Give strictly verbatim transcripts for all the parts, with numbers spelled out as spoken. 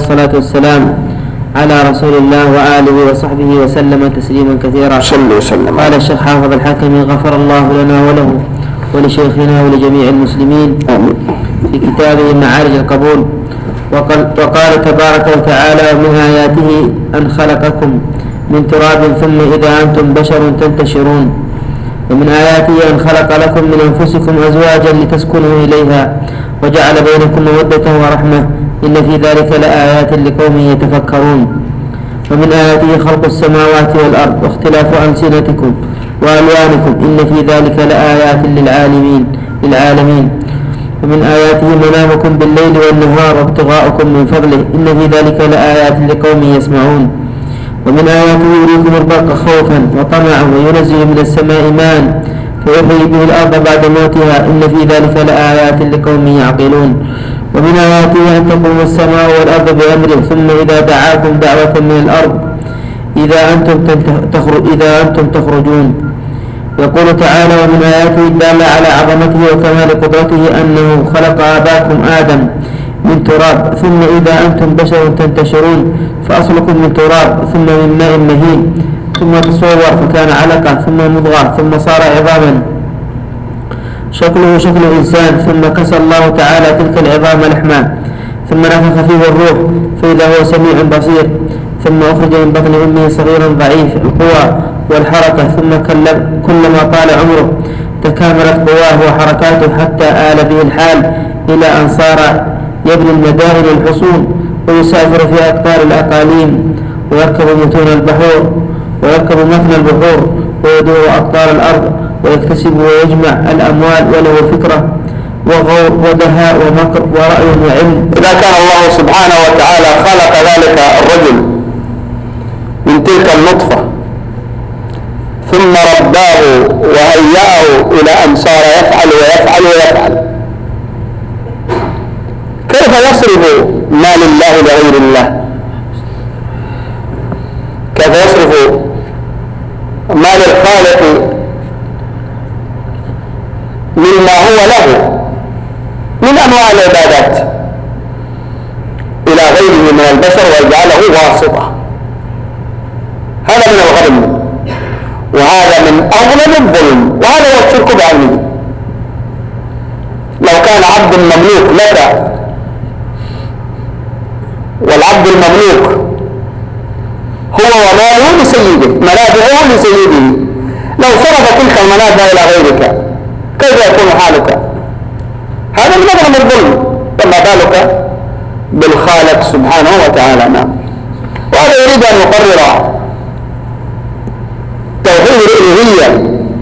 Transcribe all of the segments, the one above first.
والصلاة والسلام على رسول الله وآله وصحبه وسلم تسليما كثيرا. صلى وسلم. قال الشيخ حافظ الحكمي غفر الله لنا وله ولشيخنا ولجميع المسلمين في كتابه معارج القبول. وقال, وقال تبارك وتعالى ومن آياته أن خلقكم من تراب ثم إذا أنتم بشر تنتشرون. ومن آياته أن خلق لكم من أنفسكم أزواجا لتسكنوا إليها وجعل بينكم مودة ورحمة إن في ذلك لآيات لقوم يتفكرون. ومن آياته خلق السماوات والأرض واختلاف ألسنتكم وألوانكم إن في ذلك لآيات للعالمين للعالمين. ومن آياته منامكم بالليل والنهار وابتغاؤكم من فضله إن في ذلك لآيات لقوم يسمعون. ومن آياته يريكم البرق خوفا وطمعا وينزل من السماء ماء فيحيي به الأرض بعد موتها إن في ذلك لآيات لقوم يعقلون. ومن آياته أن تقوم السماء والأرض بأمره ثم إذا دعاكم دعوة من الأرض إذا أنتم, تخرج إذا أنتم تخرجون. يقول تعالى ومن آياته الدالة على عظمته وكمال قدرته أنه خلق آباكم آدم من تراب ثم إذا أنتم بشر تنتشرون فأصلكم من تراب ثم من ماء مهين ثم تصور فكان علقة ثم مضغة ثم صار عظاما شكله شكل إنسان ثم كسى الله تعالى تلك العظام لحما ثم نفخ فيه الروح فإذا هو سميع بصير ثم أخرج من بطن أمه صغيرا ضعيف القوى والحركة ثم كلما طال عمره تكاملت قواه وحركاته حتى آل به الحال إلى أن صار يبني المدائن الحصون ويسافر في أقطار الأقاليم ويركب متون البحور ويركب متن البحور ويدور أقطار الأرض ويكتسب ويجمع الأموال وله فكرة وغور ودهاء ومكر ورأي وعلم. إذا كان الله سبحانه وتعالى خلق ذلك الرجل من تلك النطفة ثم رباه وهيأه إلى أن صار يفعل ويفعل ويفعل، كيف يصرف ما لله لغير الله؟ كيف يصرف ما للخالق مما هو له من أنواع العبادات إلى غيره من البشر ويجعله واسطة؟ هذا من الغبن وهذا من أظلم الظلم، وهذا هو الشرك بعينه. لو كان عبد مملوك لك والعبد المملوك هو وماله لسيده منافعه لسيده، لو صرف تلك المنافع إلى غيرك كيف يكون حالك؟ هذا من أظلم الظلم، فما بالك بالخالق سبحانه وتعالى. نعم. وهذا يريد أن يقرر توحيد الألوهية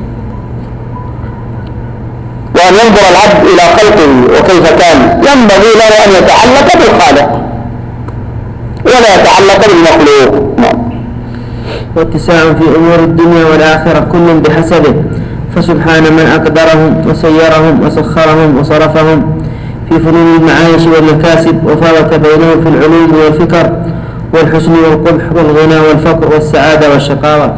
وأن ينظر العبد إلى خلقه وكيف كان، ينبغي له أن يتعلق بالخالق ولا يتعلق بالمخلوق. واتساع في أمور الدنيا والآخرة كل بحسبه، فسبحان من أقدرهم وسيرهم وسخرهم وصرفهم في فنون المعايش والمكاسب وفرق بينهم في العلوم والفكر والحسن والقبح والغنى والفقر والسعادة والشقاوة.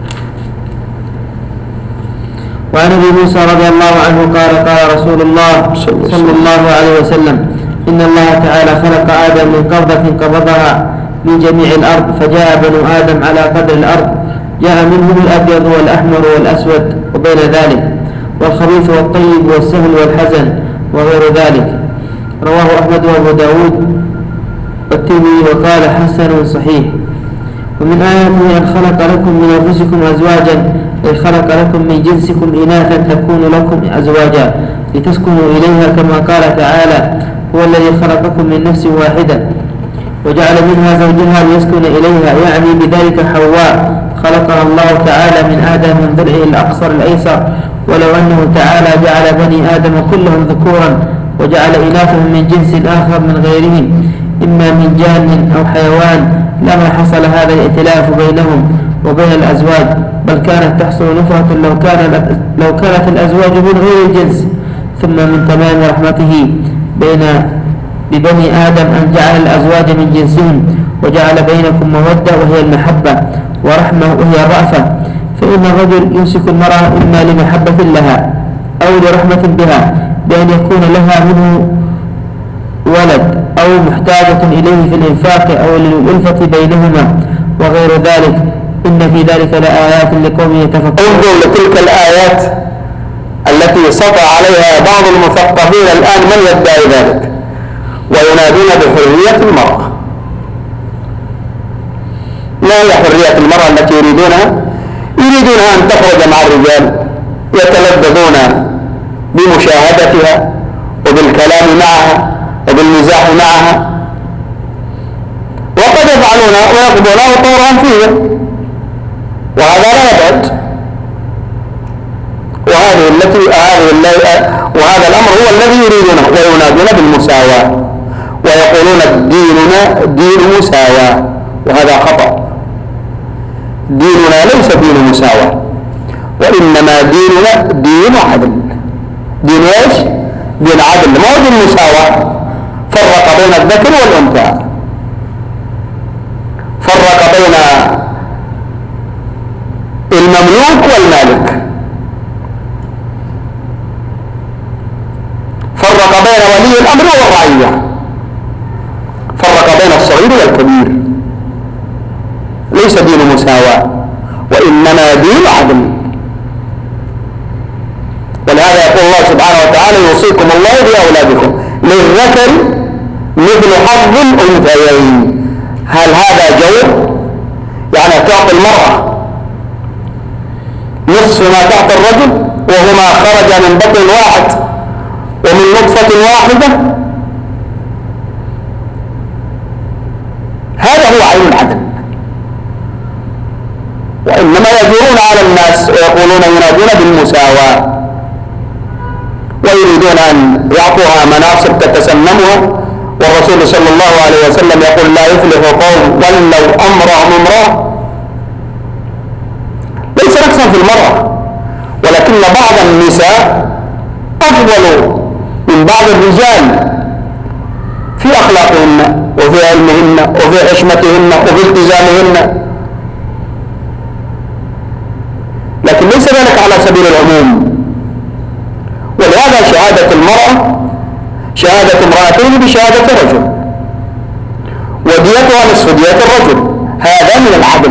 وعن ابي موسى رضي الله عنه قال قال رسول الله صلى الله عليه وسلم إن الله تعالى خلق آدم من قبضة قبضها من جميع الأرض فجاء بنو آدم على قدر الأرض، جاء منهم الأبيض والأحمر والأسود وبين ذلك والخبيث والطيب والسهل والحزن وغير ذلك. رواه أحمد وأبو داود والترمذي وقال حسن صحيح. ومن آياته أن خلق لكم من أنفسكم أزواجا أي خلق لكم من جنسكم إناثا تكون لكم أزواجا لتسكنوا إليها كما قال تعالى هو الذي خلقكم من نفس واحدة وجعل منها زوجها ليسكن إليها، يعني بذلك حواء خلقها الله تعالى من آدم من ضلعه الأقصر الأيسر. ولو أنه تعالى جعل بني آدم كلهم ذكورا وجعل إناثهم من جنس آخر من غيرهم إما من جان أو حيوان لما حصل هذا الائتلاف بينهم وبين الأزواج، بل كانت تحصل نفرة لو, كان لو كانت الأزواج من غير الجنس. ثم من تمام رحمته بين ببني آدم أن جعل الأزواج من جنسهم وجعل بينكم مودة وهي المحبة ورحمة وهي الرأفة. فإن الرجل يمسك المرأة إما لمحبة لها أو لرحمة بها بأن يكون لها منه ولد أو أو محتاجة إليه في الإنفاق أو للألفة بينهما وغير ذلك. إن في ذلك لآيات لقوم يتفكرون. انظر لتلك الآيات التي سطع عليها بعض المثقفين الآن من يدعي ذلك وينادون بحرية المرأة. ما هي حرية المرأة التي يريدونها؟ يريدونها أن تخرج مع الرجال يتلذذون بمشاهدتها وبالكلام معها وبالمزاح معها، وقد يفعلون ويقضون طورهم فيها، وهذا لا يبعد. وهذه التي وهذا الأمر هو الذي يريدونه، وينادون بالمساواة ويقولون ديننا دين مساواة، وهذا خطأ. ديننا ليس دين مساواة، وإنما ديننا دين عدل. دين ايش؟ دين عدل، ما هو دين مساواة. فرق بين الذكر والأنثى، فرق بين المملوك والمالك، فرق بين ولي الأمر والرعية، فرق بين الصغير والكبير. ليس دين مساواة، وإنما دين عدل. ولهذا يقول الله سبحانه وتعالى يوصيكم الله بأولادكم للذكر مثل حظ الأنثيين. هل هذا جور؟ يعني تعطي المرأة نصف ما تعطي الرجل وهما خرج من بطن واحد ومن نطفة واحدة؟ هذا هو عين العدل. وإنما يجورون على الناس ويقولون ينادون بالمساواة، ويريدون أن يعطوها مناصب تتسنمها. والرسول صلى الله عليه وسلم يقول لا يفلح قوم ولوا أمرهم امرأة. ليس نقصا في المرأة، ولكن بعض النساء أفضل من بعض الرجال في أخلاقهن وفي علمهن وفي حشمتهن وفي التزامهن، لكن ليس ذلك على سبيل العموم. ولهذا شهادة المرأة شهادة امرأتين بشهادة رجل، وديتها نصف دية الرجل، هذا من العدل.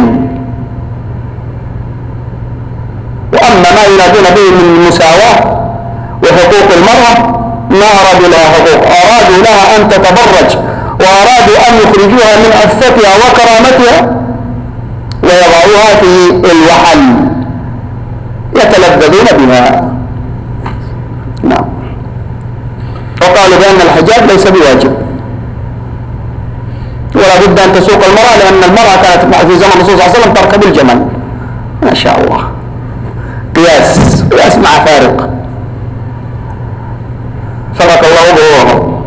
وأما ما ينادون به من المساواة وحقوق المرأة، ما أرادوا لها حقوق، أرادوا لها أن تتبرج، وأرادوا أن يخرجوها من عفتها وكرامتها ويضعوها في الوحل يتلذذون بها. نعم. وقالوا بأن الحجاب ليس بواجب، ولا بد أن تسوق المرأة، لأن المرأة كانت في زمن الرسول صلى الله عليه وسلم تركب الجمل. ما شاء الله، قياس قياس مع فارق. فرق الله غروره.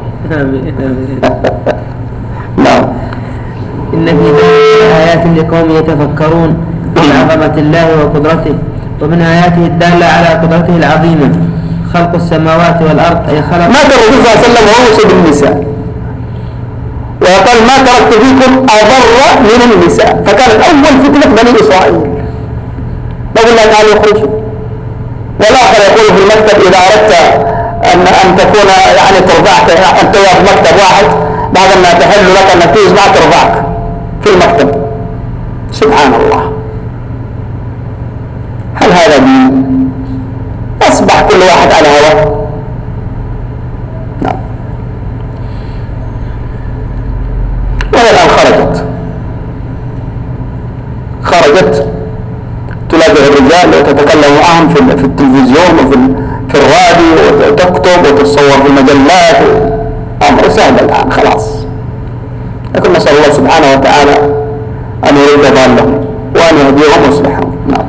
نعم. إن في ذلك آيات لقوم يتفكرون في عظمة الله وقدرته، ومن آياته الدالة على قدرته العظيمة خلق السماوات والأرض، أي خلق. مات الرسول صلى الله عليه وسلم وهو يوصي بالنساء، وقال ما تركت فيكم أضر من النساء، فكانت أول فتنة بني إسرائيل. بقول الله تعالى يخرج. والآخر يقول في المكتب إذا أردت أن أن تكون يعني ترضعك أن تقعد في مكتب واحد بعد ما تحل لك أن تجلس معك ترضعك في المكتب. سبحان الله، هل هذا دين؟ أصبح كل واحد على هواه. نعم. وهي الآن خرجت خرجت تلاقي الرجال وتتكلم معهم في في التلفزيون وفي في الراديو وتكتب وتتصور في المجلات. أمر سهل الآن خلاص. لكن نسأل الله سبحانه وتعالى أن يريد ضالهم وأن يهديهم ويصلحهم. نعم.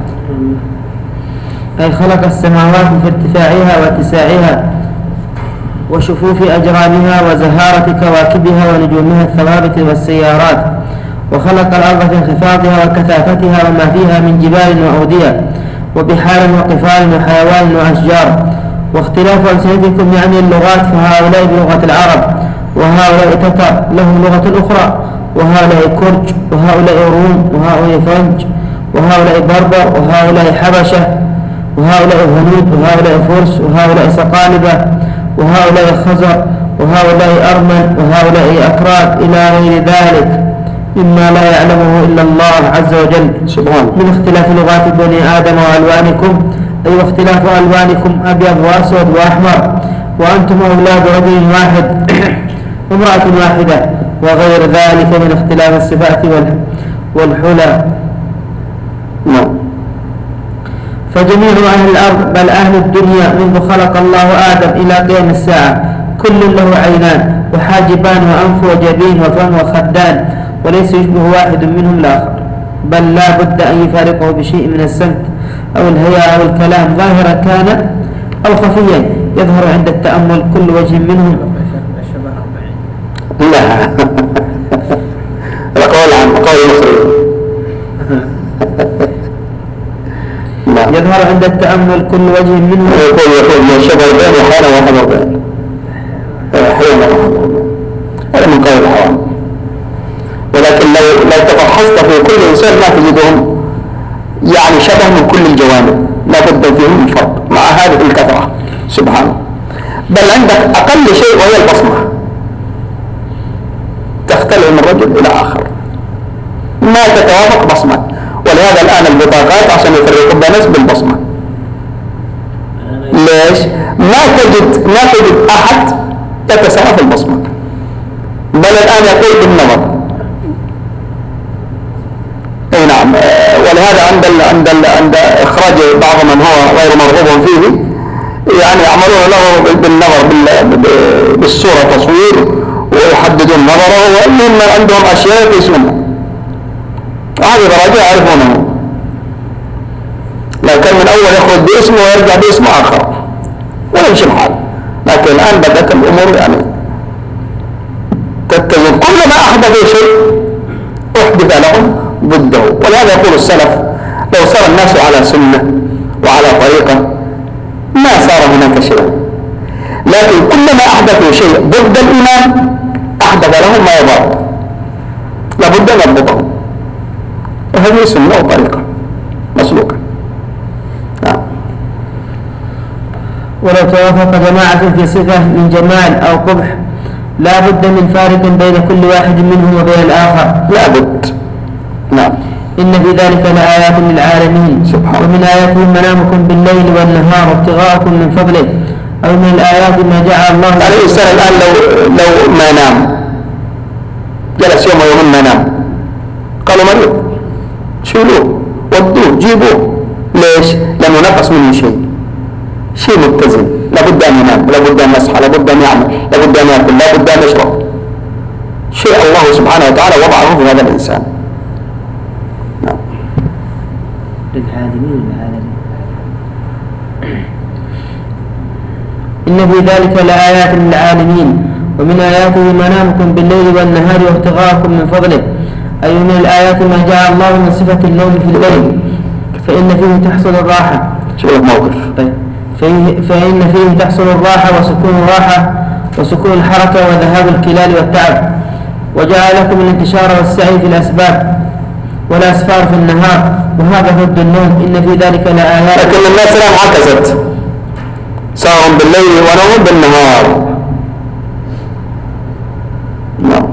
أي خلق السماوات في ارتفاعها واتساعها وشفوف أجرامها وزهارة كواكبها ونجومها الثوابت والسيارات، وخلق الأرض في انخفاضها وكثافتها وما فيها من جبال وأودية وبحار وقفال وحيوان وأشجار. واختلاف ألسنتكم يعني اللغات، فهؤلاء بلغة العرب، وهؤلاء تتر لهم لغة أخرى، وهؤلاء كرج، وهؤلاء روم، وهؤلاء فرنج، وهؤلاء بربر، وهؤلاء حبشة، وهؤلاء هنود، وهؤلاء فرس، وهؤلاء سقالبة، وهؤلاء خزر، وهؤلاء أرمل وهؤلاء أكراد إلى غير ذلك مما لا يعلمه إلا الله عز وجل سبحانه. من اختلاف لغات بني آدم وألوانكم، أي واختلاف ألوانكم أبيض وأسود وأحمر، وأنتم أولاد رجل واحد وامرأة واحدة، وغير ذلك من اختلاف الصفات والحلى. نعم. فجميع أهل الأرض بل أهل الدنيا منذ خلق الله آدم إلى قيام الساعة كل له عينان وحاجبان وأنف وجبين وفم وخدان، وليس يشبه واحد منهم الآخر، بل لا بد أن يفارقه بشيء من السمت أو الهياء أو الكلام ظاهرا كان أو خفيا يظهر عند التأمل كل وجه منهم. لا القول عن قول مصري يظهر عند التأمل كل وجه منهم. يقول يقول من شبه البين وحالا وحضر بين حين هذا من قول الحرام، ولكن لو لو تفحصت في كل إنسان ما تجدهم يعني شبه من كل الجوانب، لا بد فيهم من فرق مع هذه الكثرة سبحانه. بل عندك أقل شيء وهي البصمة تختلف من رجل إلى آخر، ما تتوافق بصمة، ولهذا الآن البطاقات عشان يفرقوا بين الناس بالبصمة. ليش؟ ما تجد ما تجد أحد يتساوى في البصمة، بل الآن يقول بالنظر. أي نعم. ولهذا عند ال عند ال عند إخراج بعض من هو غير مرغوب فيه يعني يعملون له بالنظر بالصورة تصوير ويحددون نظره، وإنهم عندهم أشياء يقيسونها. هذه درجة يعرفونه، لو كان من أول يخرج باسمه ويرجع باسم آخر ويمشي الحال. لكن الآن بدأت الأمور يعني تتزن، كلما أحدثوا شيء أحدث لهم ضده. ولهذا يقول السلف لو صار الناس على سنة وعلى طريقة ما صار هناك شيء، لكن كلما أحدثوا شيء ضد الإيمان أحدث لهم ما يضر، لابد أن يضبطهم. وهذه سنة وطريقة مسلوكة. نعم. ولو توافق جماعة في صفة من جمال أو قبح لا بد من فارق بين كل واحد منهم وبين الآخر، لا بد. نعم. إن في ذلك لآيات للعالمين. سبحان. ومن آياته منامكم بالليل والنهار وابتغاءكم من فضله، أو من الآيات ما جعل الله. يعني الإنسان الآن لو لو ما نام جلس يوم ويوم ما نام قالوا مريض، شيلوه ودوه جيبوه. ليش؟ لأنه نقص منه شيء شيء متزن، لابد أن ينام، لابد أن يصحى، لابد أن يعمل، لابد أن يأكل، لابد أن يشرب. شيء الله سبحانه وتعالى وضعه في هذا الإنسان. نعم. للعالمين العالمين. إن في ذلك لآيات للعالمين. ومن آياته منامكم بالليل والنهار وابتغاءكم من فضله، أي من الآيات ما جعل الله من صفة النوم في الليل، فإن فيه تحصل الراحة. شوف موقف. طيب. فيه فإن فيه تحصل الراحة وسكون الراحة وسكون الحركة وذهاب الكلال والتعب، وجعل لكم الانتشار والسعي في الأسباب والأسفار في النهار، وهذا ضد النوم. إن في ذلك لآيات. لكن الناس الآن عكست، سهر بالليل ونوم بالنهار. نعم.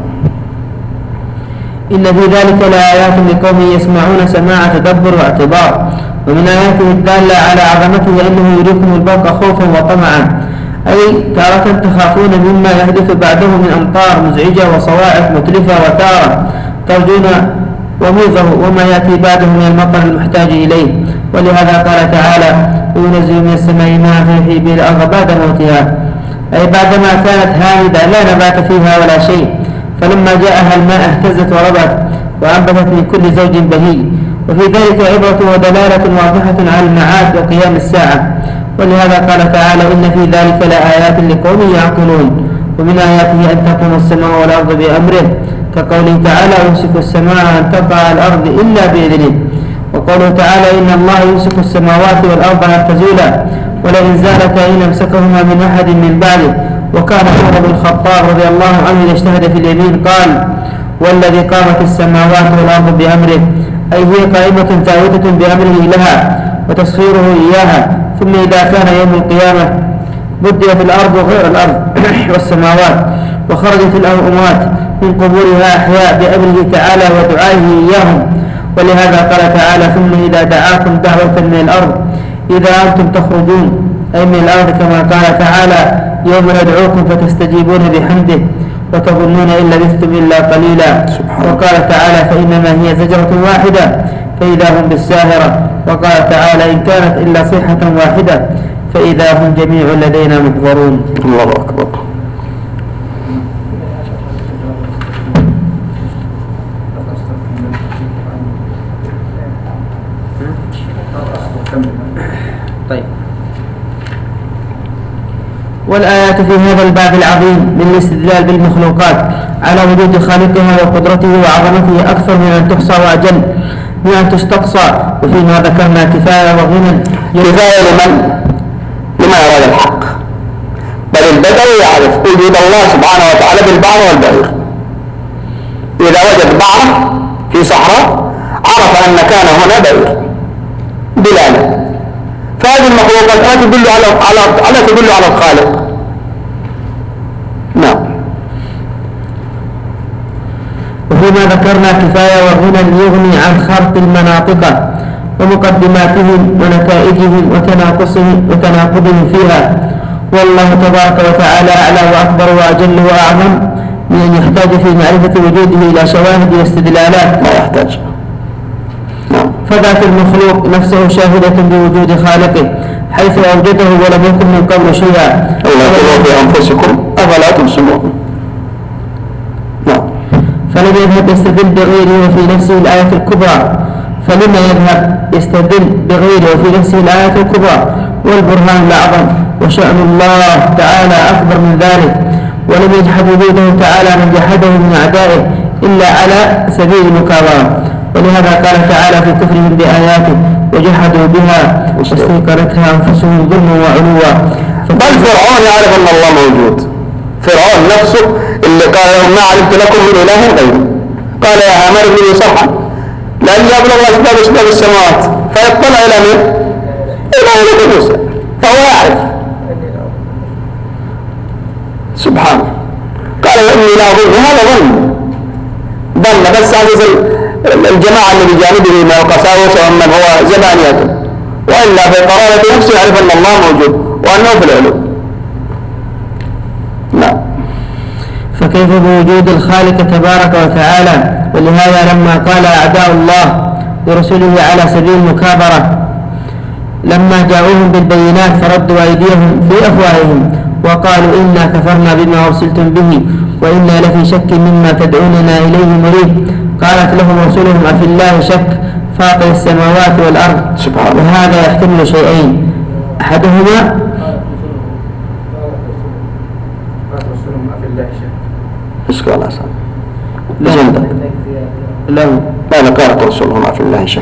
إن في ذلك لآيات لقوم يسمعون سماع تدبر واعتبار. ومن آياته الدالة على عظمته أنه يريكم البرق خوفا وطمعا، أي تارة تخافون مما يحدث بعده من أمطار مزعجة وصواعق متلفة، وتارة ترجون وميضه وما يأتي بعده من المطر المحتاج إليه. ولهذا قال تعالى: وينزل من السماء ماء فيحيي به الأرض بعد موتها، أي بعدما كانت هامدة لا نبات فيها ولا شيء، فلما جاءها الماء اهتزت وربت وأنبتت من كل زوج بهيج. وفي ذلك عبرة ودلالة واضحة على المعاد وقيام الساعة. ولهذا قال تعالى: إن في ذلك لآيات لقوم يعقلون. ومن آياته أن تقوم السماء والأرض بأمره، كقوله تعالى: يمسك السماء أن تقع على الأرض إلا بإذنه. وقوله تعالى: إن الله يمسك السماوات والأرض أن تزولا ولئن زالتا إن أمسكهما من أحد من بعده. وكان عمر بن الخطاب رضي الله عنه إذا اجتهد في اليمين قال: والذي قامت السماوات والأرض بأمره، أي هي قائمة ثابتة بأمره لها وتسخيره إياها. ثم إذا كان يوم القيامة بديت الأرض غير الأرض والسماوات، وخرجت الأموات من قبورها أحياء بأمره تعالى ودعائه إياهم. ولهذا قال تعالى: ثم إذا دعاكم دعوة من الأرض إذا أنتم تخرجون، أي من الأرض، كما قال تعالى: يوم ندعوكم فتستجيبون بحمده وتظنون إن لبثتم إلا قليلا. وقال تعالى: فإنما هي زجرة واحدة فإذا هم بالساهرة. وقال تعالى: إن كانت إلا صيحة واحدة فإذا هم جميع لدينا محضرون. الله أكبر. طيب. والآيات في هذا الباب العظيم من الاستدلال بالمخلوقات على وجود خالقها وقدرته وعظمته أكثر من أن تحصى وأجل من أن تستقصى. وفيما ذكرنا كفاية وغنى. كفاية لمن؟ لمن أراد الحق. بل البدوي يعرف وجود الله سبحانه وتعالى بالبعر والبعير. إذا وجد بعر في صحراء عرف أن كان هنا بعير دلالة. فهذه المخلوقات لا تدل على على لا تدل على الخالق. نعم. وفيما ذكرنا كفاية وغنى يغني عن خرق المناطق ومقدماتهم ونتائجهم وتناقصهم وتناقضهم فيها. والله تبارك وتعالى أعلى وأكبر وأجل وأعظم من أن يحتاج في معرفة وجوده إلى شواهد واستدلالات. لا يحتاج. فذات المخلوق نفسه شاهدة بوجود خالقه حيث أوجده ولم يكن من قبل شيئا. الله يقول في أنفسكم أفلا تبصرون. نعم. فلم يذهب يستدل بغيره وفي نفسه الآية الكبرى. فلما يذهب يستدل بغيره وفي نفسه الآية الكبرى والبرهان الأعظم وشأن الله تعالى أكبر من ذلك. ولم يجحد وجوده تعالى من جحده من أعدائه إلا على سبيل المكابرة. ولهذا قال تعالى في كفرهم بآياته: وجحدوا بها واستيقنتها أنفسهم ظلما وعلوا. بل فرعون يعرف أن الله موجود. فرعون نفسه اللي قال لهم: ما علمت لكم من إله غيري. قال: يا هامان ابن لي صرحا لأن يبلغ أسباب أسباب السماوات فيطلع إلى من؟ إلى ملك موسى. فهو يعرف سبحانه. قال: وإني لا أظن. هذا ظن ظن بس هذا الجماعة اللي بجانبه من القساوسة ومن هو زبانيته، وإلا في قرارة نفسه يعرف أن الله موجود وأنه في العلو. نعم. فكيف بوجود الخالق تبارك وتعالى؟ ولهذا لما قال أعداء الله لرسله على سبيل المكابرة لما جاءوهم بالبينات فردوا أيديهم في أفواههم وقالوا: إنا كفرنا بما أرسلتم به وإنا لفي شك مما تدعوننا إليه مريب. قالت لهم رسلهم: أفي الله شك فاطر السماوات والأرض. وهذا يحتمل شيئين: أحدهما ايش قال أصلا؟ لا لا لا قالت رسلهم أفي الله شك.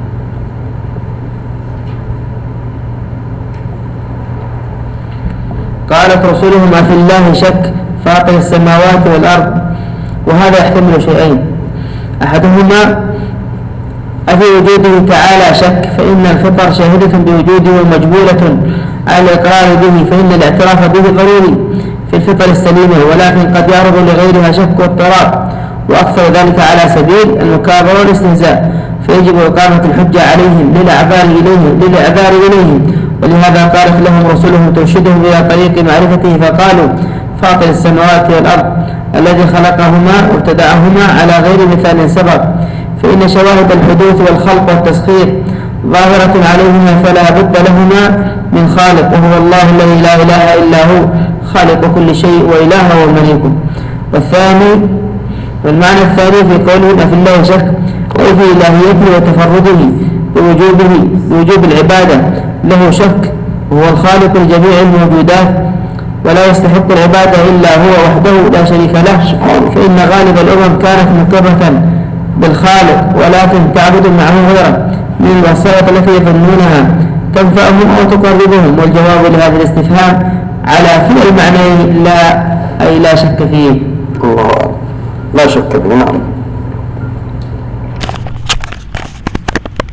قالت رسلهم: أفي الله شك فاطر السماوات والأرض. وهذا يحتمل شيئين: أحدهما أفي وجوده تعالى شك فإن الفطر شاهدة بوجوده ومجبولة على الإقرار به، فإن الاعتراف به ضروري في الفطر السليمة، ولكن قد يعرض لغيرها شك واضطراب، وأكثر ذلك على سبيل المكابرة والاستهزاء، فيجب إقامة الحجة عليهم للإعذار إليهم للإعذار إليهم. ولهذا قالت لهم رسلهم ترشدهم إلى طريق معرفته فقالوا: فاطر السماوات والأرض الذي خلقهما وابتدعهما على غير مثال سبق، فإن شواهد الحدوث والخلق والتسخير ظاهرة عليهما فلا بد لهما من خالق، وهو الله الذي لا إله إلا هو خالق كل شيء وإله ومليك. والثاني والمعنى الثاني في قوله: أفي الله شك أي في إلهيته وتفرده بوجوبه بوجوب العبادة له شك، وهو الخالق لجميع الموجودات ولا يستحق العبادة إلا هو وحده لا شريك له. فإن غالب الأمم كانت مكرمة بالخالق ولكن تعبد معه غيره من الوسائط التي يظنونها تنفعهم أو تقربهم. والجواب لهذا الاستفهام على كلا المعنيين لا، أي لا شك فيه. الله لا شك فيه. نعم.